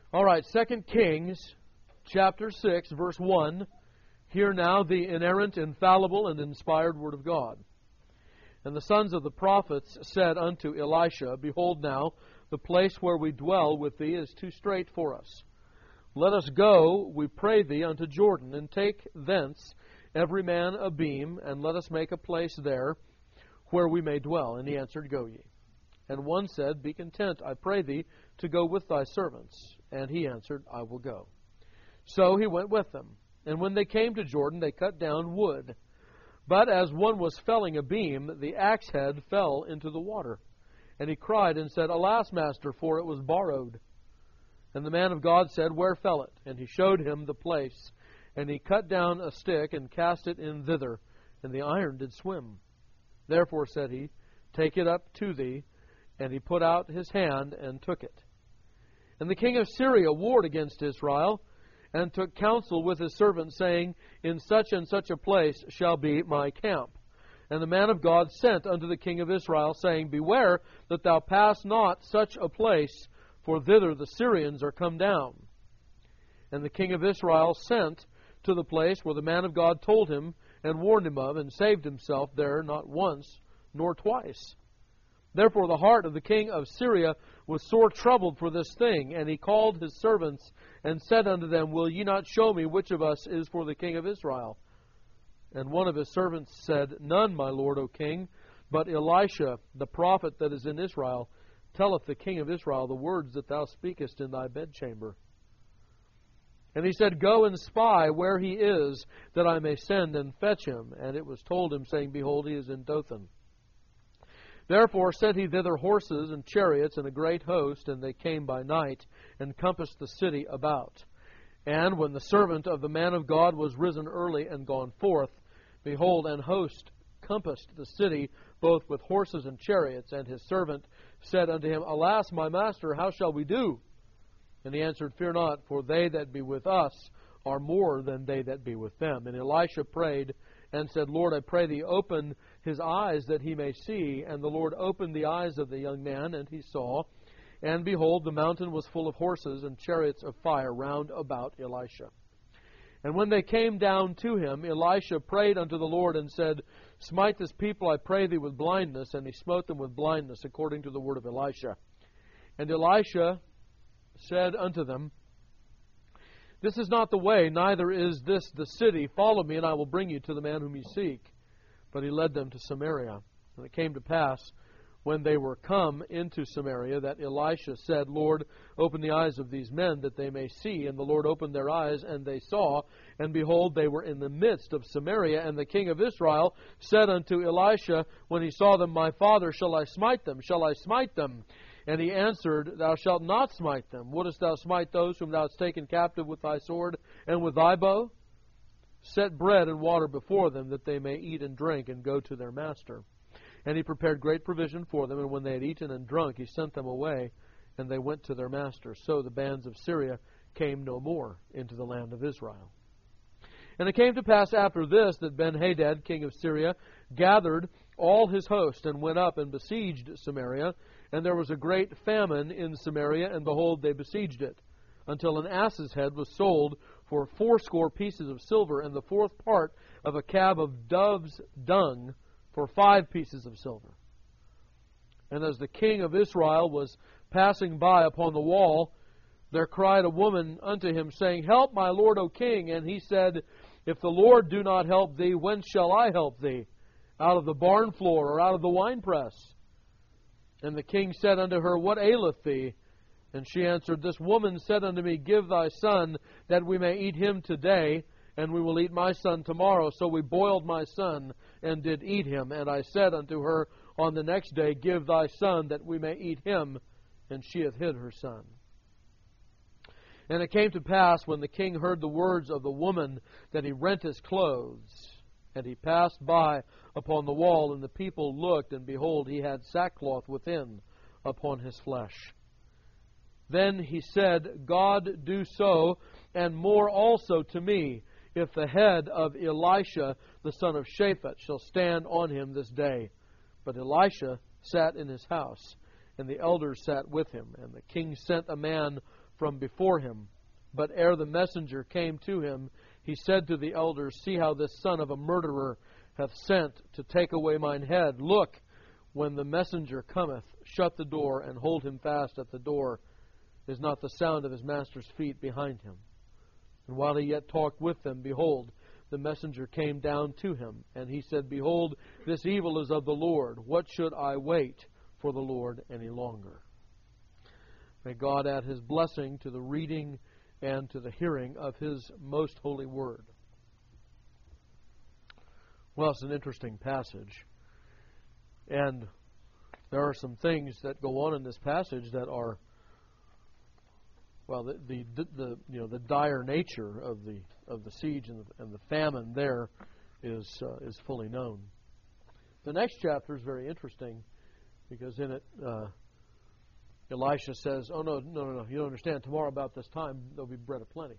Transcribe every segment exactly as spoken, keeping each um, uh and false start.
All right, Second Kings chapter six, verse one. Hear now the inerrant, infallible, and inspired word of God. And the sons of the prophets said unto Elisha, Behold now, the place where we dwell with thee is too strait for us. Let us go, we pray thee, unto Jordan, and take thence every man a beam, and let us make a place there where we may dwell. And he answered, Go ye. And one said, Be content, I pray thee, to go with thy servants. And he answered, I will go. So he went with them. And when they came to Jordan, they cut down wood. But as one was felling a beam, the axe head fell into the water. And he cried and said, Alas, master, for it was borrowed. And the man of God said, Where fell it? And he showed him the place. And he cut down a stick and cast it in thither, and the iron did swim. Therefore said he, Take it up to thee. And he put out his hand and took it. And the king of Syria warred against Israel, and took counsel with his servants, saying, In such and such a place shall be my camp. And the man of God sent unto the king of Israel, saying, Beware that thou pass not such a place, for thither the Syrians are come down. And the king of Israel sent to the place where the man of God told him, and warned him of, and saved himself there not once nor twice. Therefore the heart of the king of Syria was sore troubled for this thing, and he called his servants, and said unto them, Will ye not show me which of us is for the king of Israel? And one of his servants said, None, my lord, O king, but Elisha, the prophet that is in Israel, telleth the king of Israel the words that thou speakest in thy bedchamber. And he said, Go and spy where he is, that I may send and fetch him. And it was told him, saying, Behold, he is in Dothan. Therefore sent he thither horses and chariots and a great host, and they came by night, and compassed the city about. And when the servant of the man of God was risen early and gone forth, behold, an host compassed the city, both with horses and chariots. And his servant said unto him, Alas, my master, how shall we do? And he answered, Fear not, for they that be with us are more than they that be with them. And Elisha prayed and said, Lord, I pray thee, open his eyes that he may see. And the Lord opened the eyes of the young man, and he saw. And behold, the mountain was full of horses and chariots of fire round about Elisha. And when they came down to him, Elisha prayed unto the Lord and said, Smite this people, I pray thee, with blindness. And he smote them with blindness, according to the word of Elisha. And Elisha said unto them, This is not the way, neither is this the city. Follow me, and I will bring you to the man whom ye seek. But he led them to Samaria. And it came to pass, when they were come into Samaria, that Elisha said, Lord, open the eyes of these men, that they may see. And the Lord opened their eyes, and they saw. And behold, they were in the midst of Samaria. And the king of Israel said unto Elisha, when he saw them, My father, shall I smite them? Shall I smite them? And he answered, Thou shalt not smite them. Wouldest thou smite those whom thou hast taken captive with thy sword and with thy bow? Set bread and water before them, that they may eat and drink, and go to their master. And he prepared great provision for them, and when they had eaten and drunk, he sent them away, and they went to their master. So the bands of Syria came no more into the land of Israel. And it came to pass after this, that Ben-Hadad, king of Syria, gathered all his host, and went up and besieged Samaria. And there was a great famine in Samaria, and behold, they besieged it, until an ass's head was sold for fourscore pieces of silver, and the fourth part of a cab of dove's dung for five pieces of silver. And as the king of Israel was passing by upon the wall, there cried a woman unto him, saying, Help, my lord, O king. And he said, If the Lord do not help thee, whence shall I help thee? Out of the barn floor, or out of the winepress? And the king said unto her, What aileth thee? And she answered, This woman said unto me, Give thy son, that we may eat him today, and we will eat my son tomorrow. So we boiled my son, and did eat him. And I said unto her on the next day, Give thy son, that we may eat him. And she hath hid her son. And it came to pass, when the king heard the words of the woman, that he rent his clothes. And he passed by upon the wall, and the people looked, and behold, he had sackcloth within upon his flesh. Then he said, God do so, and more also to me, if the head of Elisha, the son of Shaphat, shall stand on him this day. But Elisha sat in his house, and the elders sat with him. And the king sent a man from before him. But ere the messenger came to him, he said to the elders, See how this son of a murderer hath sent to take away mine head. Look, when the messenger cometh, shut the door, and hold him fast at the door. Is not the sound of his master's feet behind him? And while he yet talked with them, behold, the messenger came down to him. And he said, Behold, this evil is of the Lord. What should I wait for the Lord any longer? May God add His blessing to the reading and to the hearing of His most holy word. Well, it's an interesting passage. And there are some things that go on in this passage that are, well, the the, the you know the dire nature of the of the siege and the, and the famine there is uh, is fully known. The next chapter is very interesting because in it uh, Elisha says, "Oh no, no, no, no! You don't understand. Tomorrow about this time there'll be bread aplenty."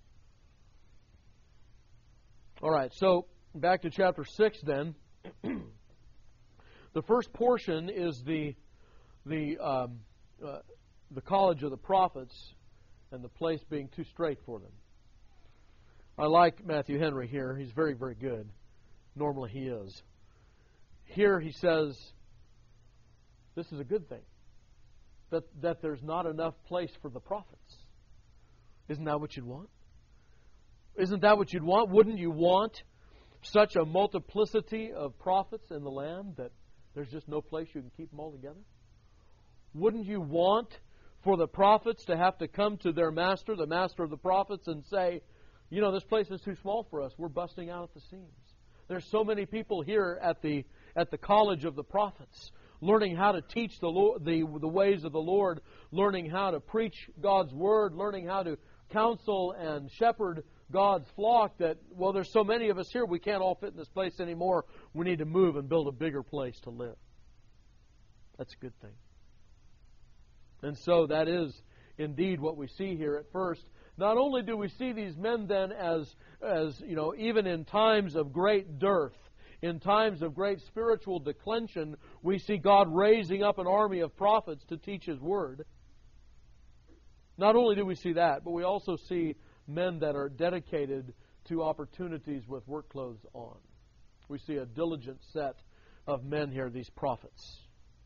All right, so back to chapter six then. The first portion is the the um, uh, the college of the prophets and the place being too straight for them. I like Matthew Henry here. He's very, very good. Normally he is. Here he says, this is a good thing. That, that there's not enough place for the prophets. Isn't that what you'd want? Isn't that what you'd want? Wouldn't you want such a multiplicity of prophets in the land that there's just no place you can keep them all together? Wouldn't you want for the prophets to have to come to their master, the master of the prophets, and say, you know, this place is too small for us. We're busting out at the seams. There's so many people here at the at the college of the prophets, learning how to teach the Lord, the the ways of the Lord, learning how to preach God's word, learning how to counsel and shepherd God's flock. That, well, there's so many of us here, we can't all fit in this place anymore. We need to move and build a bigger place to live. That's a good thing. And so that is indeed what we see here at first. Not only do we see these men then as, as you know, even in times of great dearth, in times of great spiritual declension, we see God raising up an army of prophets to teach His word. Not only do we see that, but we also see men that are dedicated to opportunities with work clothes on. We see a diligent set of men here, these prophets.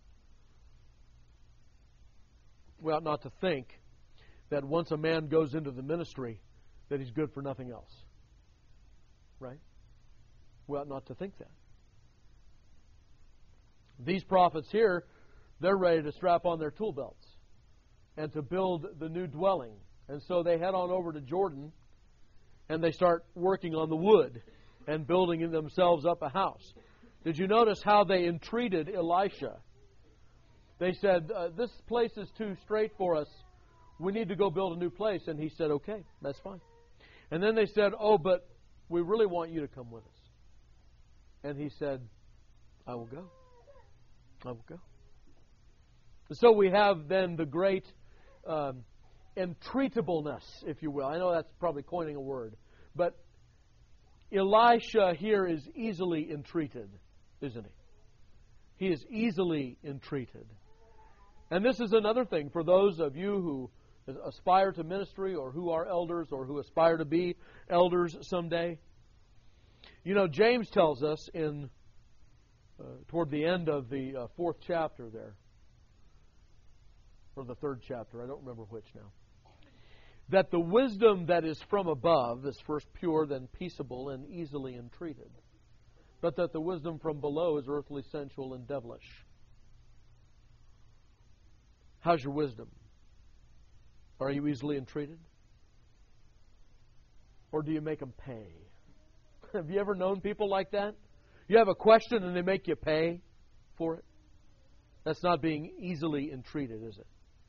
We ought not to think that once a man goes into the ministry that he's good for nothing else. Right? We ought not to think that. These prophets here, they're ready to strap on their tool belts and to build the new dwelling. And so they head on over to Jordan and they start working on the wood and building themselves up a house. Did you notice how they entreated Elisha? They said, uh, this place is too straight for us. We need to go build a new place. And he said, okay, that's fine. And then they said, oh, but we really want you to come with us. And he said, I will go. I will go. So we have then the great um, entreatableness, if you will. I know that's probably coining a word. But Elisha here is easily entreated, isn't he? He is easily entreated. And this is another thing for those of you who aspire to ministry or who are elders or who aspire to be elders someday. You know, James tells us in uh, toward the end of the uh, fourth chapter there, or the third chapter, I don't remember which now, that the wisdom that is from above is first pure, then peaceable and easily entreated, but that the wisdom from below is earthly, sensual, and devilish. How's your wisdom? Are you easily entreated? Or do you make them pay? Have you ever known people like that? You have a question and they make you pay for it? That's not being easily entreated, is it?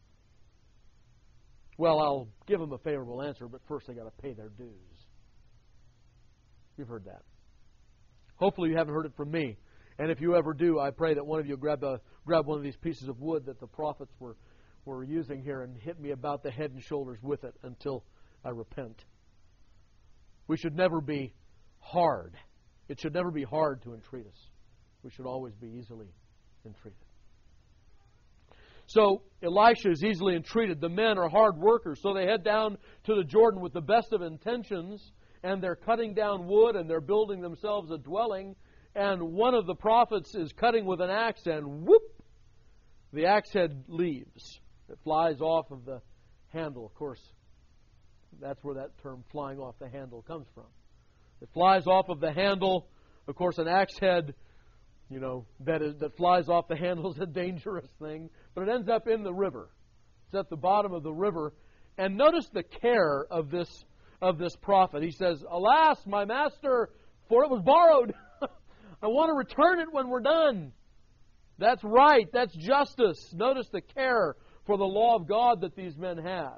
Well, I'll give them a favorable answer, but first they got to pay their dues. You've heard that. Hopefully you haven't heard it from me. And if you ever do, I pray that one of you grab a grab one of these pieces of wood that the prophets were, were using here and hit me about the head and shoulders with it until I repent. We should never be hard. It should never be hard to entreat us. We should always be easily entreated. So Elisha is easily entreated. The men are hard workers, so they head down to the Jordan with the best of intentions, and they're cutting down wood and they're building themselves a dwelling. And one of the prophets is cutting with an axe, and whoop, the axe head leaves. It flies off of the handle. Of course, that's where that term flying off the handle comes from. It flies off of the handle. Of course, an axe head, you know, that is that flies off the handle is a dangerous thing, but it ends up in the river. It's at the bottom of the river. And notice the care of this of this prophet. He says, "Alas, my master, for it was borrowed. I want to return it when we're done." That's right. That's justice. Notice the care for the law of God that these men had.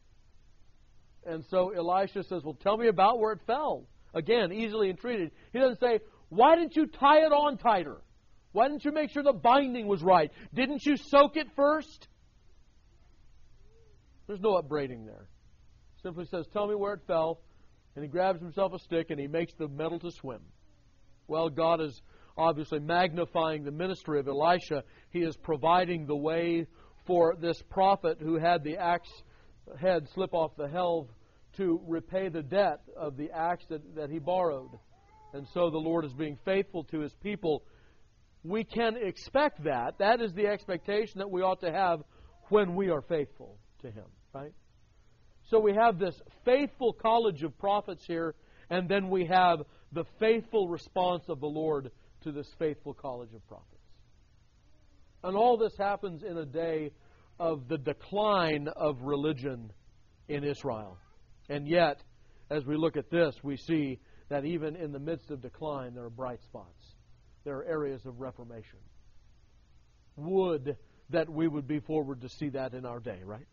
And so Elisha says, well, tell me about where it fell. Again, easily entreated. He doesn't say, why didn't you tie it on tighter? Why didn't you make sure the binding was right? Didn't you soak it first? There's no upbraiding there. Simply says, tell me where it fell. And he grabs himself a stick and he makes the metal to swim. Well, God is obviously magnifying the ministry of Elisha. He is providing the way for this prophet who had the axe head slip off the helve to repay the debt of the axe that, that he borrowed. And so the Lord is being faithful to His people. We can expect that. That is the expectation that we ought to have when we are faithful to Him, right? So we have this faithful college of prophets here, and then we have the faithful response of the Lord to this faithful college of prophets. And all this happens in a day of the decline of religion in Israel. And yet, as we look at this, we see that even in the midst of decline, there are bright spots. There are areas of reformation. Would that we would be forward to see that in our day, right?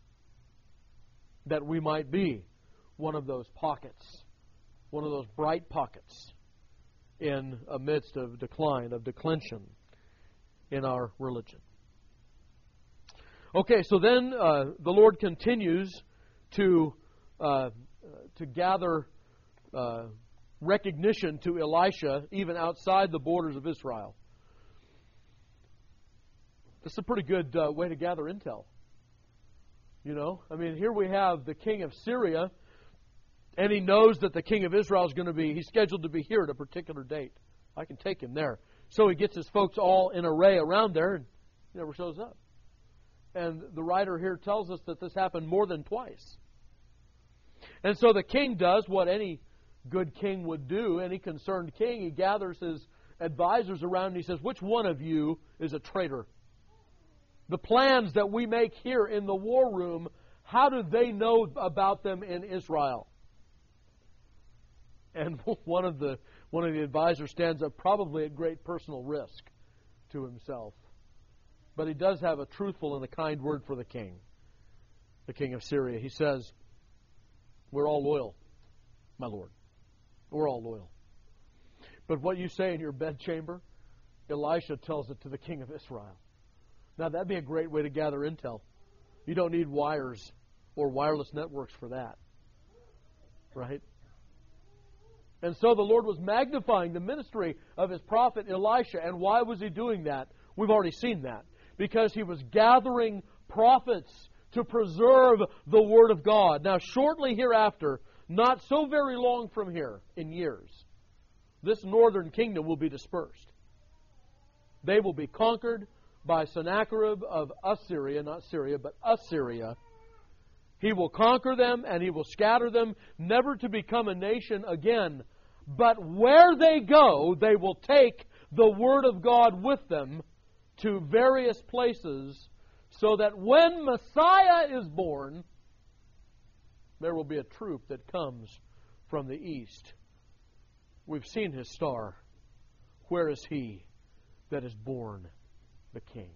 That we might be one of those pockets, one of those bright pockets in a midst of decline, of declension in our religion. Okay, so then uh, the Lord continues to uh, to gather uh, recognition to Elisha even outside the borders of Israel. This is a pretty good uh, way to gather intel. You know, I mean, here we have the king of Syria, and he knows that the king of Israel is going to be, he's scheduled to be here at a particular date. I can take him there. So he gets his folks all in array around there, and he never shows up. And the writer here tells us that this happened more than twice. And so the king does what any good king would do, any concerned king. He gathers his advisors around and he says, which one of you is a traitor? The plans that we make here in the war room, how do they know about them in Israel? And one of the one of the advisors stands up, probably at great personal risk to himself. But he does have a truthful and a kind word for the king, the king of Syria. He says, we're all loyal, my lord. We're all loyal. But what you say in your bedchamber, Elisha tells it to the king of Israel. Now, that'd be a great way to gather intel. You don't need wires or wireless networks for that. Right? And so the Lord was magnifying the ministry of His prophet Elisha. And why was He doing that? We've already seen that. Because He was gathering prophets to preserve the Word of God. Now, shortly hereafter, not so very long from here, in years, this northern kingdom will be dispersed. They will be conquered by Sennacherib of Assyria, not Syria, but Assyria. He will conquer them and he will scatter them, never to become a nation again. But where they go, they will take the Word of God with them to various places, so that when Messiah is born, there will be a troop that comes from the east. We've seen His star. Where is He that is born the King?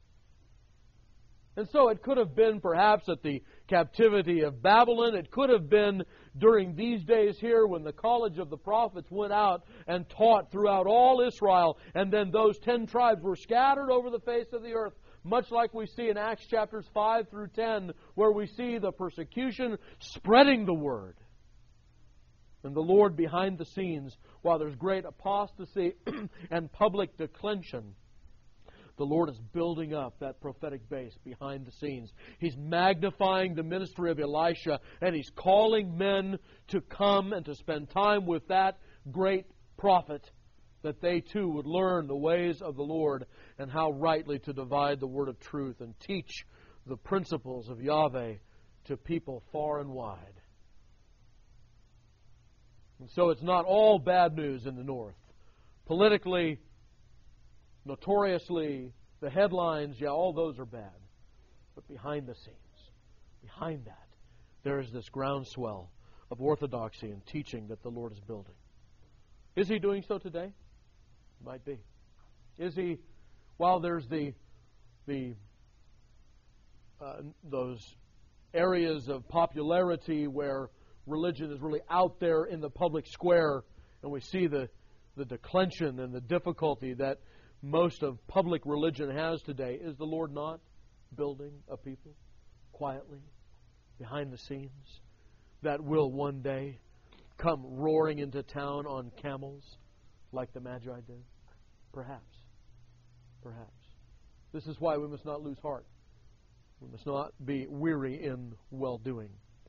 And so it could have been perhaps at the captivity of Babylon. It could have been during these days here when the college of the prophets went out and taught throughout all Israel. And then those ten tribes were scattered over the face of the earth. Much like we see in Acts chapters five through ten, where we see the persecution spreading the word. And the Lord behind the scenes, while there's great apostasy and public declension, the Lord is building up that prophetic base behind the scenes. He's magnifying the ministry of Elisha, and He's calling men to come and to spend time with that great prophet, that they too would learn the ways of the Lord and how rightly to divide the word of truth and teach the principles of Yahweh to people far and wide. And so it's not all bad news in the north. Politically, notoriously, the headlines, yeah, all those are bad. But behind the scenes, behind that, there is this groundswell of orthodoxy and teaching that the Lord is building. Is He doing so today? Might be. Is He, while there's the the uh, those areas of popularity where religion is really out there in the public square, and we see the the declension and the difficulty that most of public religion has today, is the Lord not building a people quietly behind the scenes that will one day come roaring into town on camels like the Magi did? Perhaps. Perhaps. This is why we must not lose heart. We must not be weary in well-doing.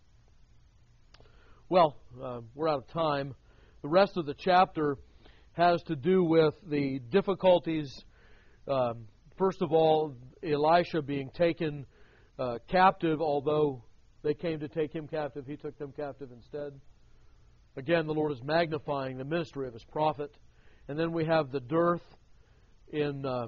Well, uh, we're out of time. The rest of the chapter has to do with the difficulties. Um, first of all, Elisha being taken uh, captive, although they came to take him captive, he took them captive instead. Again, the Lord is magnifying the ministry of His prophet. And then we have the dearth in um,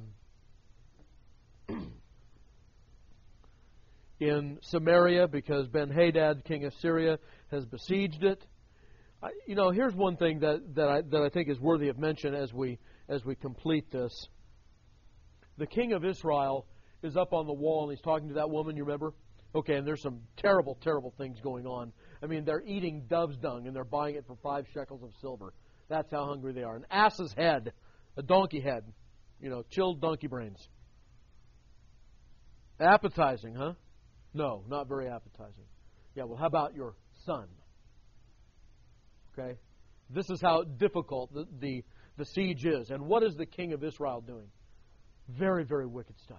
in Samaria because Ben-Hadad, king of Syria, has besieged it. I, you know, here's one thing that that I, that I think is worthy of mention as we as we complete this. The king of Israel is up on the wall and he's talking to that woman. You remember? Okay, and there's some terrible, terrible things going on. I mean, they're eating dove's dung and they're buying it for five shekels of silver. That's how hungry they are. An ass's head, a donkey head, you know, chilled donkey brains. Appetizing, huh? No, not very appetizing. Yeah, well, how about your son? Okay? This is how difficult the, the, the siege is. And what is the king of Israel doing? Very, very wicked stuff.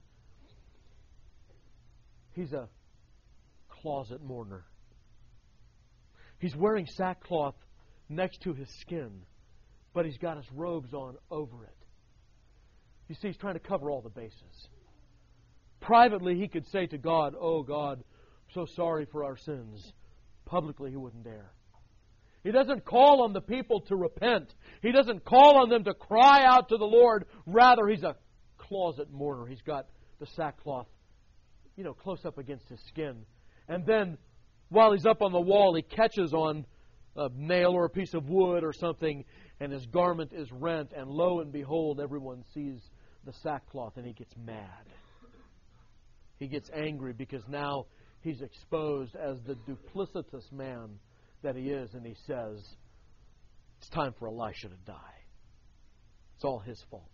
He's a closet mourner. He's wearing sackcloth next to his skin, but he's got his robes on over it. You see, he's trying to cover all the bases. Privately, he could say to God, "Oh God, I'm so sorry for our sins." Publicly, he wouldn't dare. He doesn't call on the people to repent. He doesn't call on them to cry out to the Lord. Rather, he's a closet mourner. He's got the sackcloth, you know, close up against his skin. And then, while he's up on the wall, he catches on a nail or a piece of wood or something, and his garment is rent, and lo and behold, everyone sees the sackcloth, and he gets mad. He gets angry because now he's exposed as the duplicitous man that he is, and he says, it's time for Elisha to die. It's all his fault.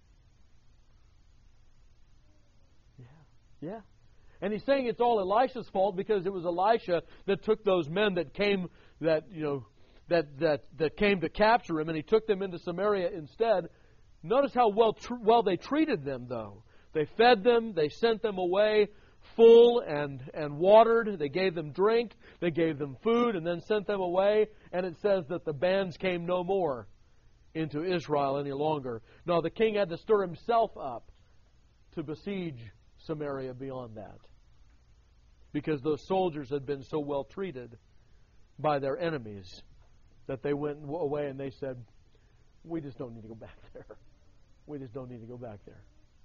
Yeah, yeah. And he's saying it's all Elisha's fault because it was Elisha that took those men that came that you know that that that came to capture him, and he took them into Samaria instead. Notice how well tr- well they treated them, though. They fed them, they sent them away full and and watered. They gave them drink, they gave them food, and then sent them away. And it says that the bands came no more into Israel any longer. No, the king had to stir himself up to besiege Samaria beyond that, because those soldiers had been so well treated by their enemies that they went away and they said, we just don't need to go back there. We just don't need to go back there.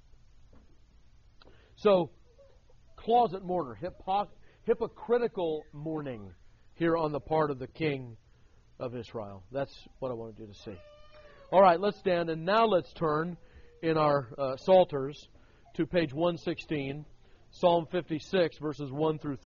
So, closet mourner, hypo- hypocritical mourning here on the part of the king of Israel. That's what I wanted you to see. All right, let's stand, and now let's turn in our uh, Psalters to page one sixteen, Psalm fifty-six, verses one through three.